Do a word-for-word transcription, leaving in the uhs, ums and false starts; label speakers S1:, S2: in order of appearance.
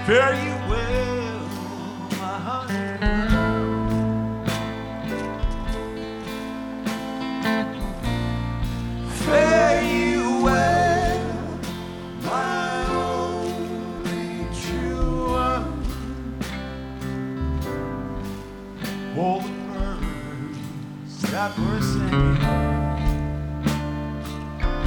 S1: Fare you well, my honey. Fare you well, my only true one. All the birds that were singing